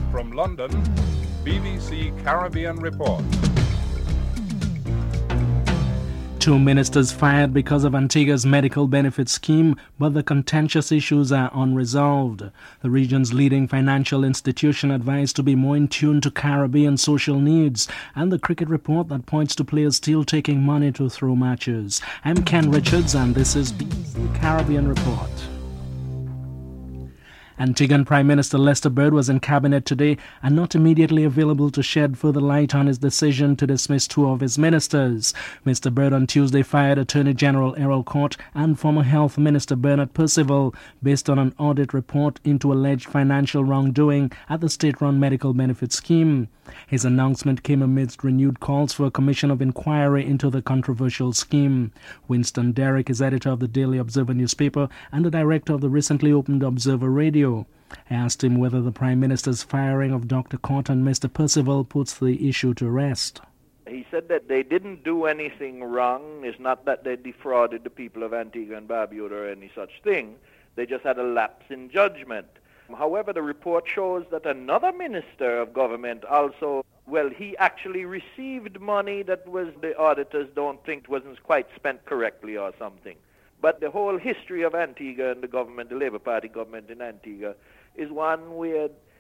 From London, BBC Caribbean Report. 2 ministers fired because of Antigua's medical benefit scheme, but the contentious issues are unresolved. The region's leading financial institution advised to be more in tune to Caribbean social needs, and the cricket report that points to players still taking money to throw matches. I'm Ken Richards, and this is BBC Caribbean Report. Antiguan Prime Minister Lester Bird was in cabinet today and not immediately available to shed further light on his decision to dismiss 2 of his ministers. Mr. Bird on Tuesday fired Attorney General Errol Court and former Health Minister Bernard Percival based on an audit report into alleged financial wrongdoing at the state-run medical benefit scheme. His announcement came amidst renewed calls for a commission of inquiry into the controversial scheme. Winston Derrick is editor of the Daily Observer newspaper and the director of the recently opened Observer Radio. I asked him whether the Prime Minister's firing of Dr. Court and Mr. Percival puts the issue to rest. He said that they didn't do anything wrong. It's not that they defrauded the people of Antigua and Barbuda or any such thing. They just had a lapse in judgment. However, the report shows that another minister of government also, he actually received money that the auditors don't think wasn't quite spent correctly or something. But the whole history of Antigua and the government, the Labour Party government in Antigua, is one where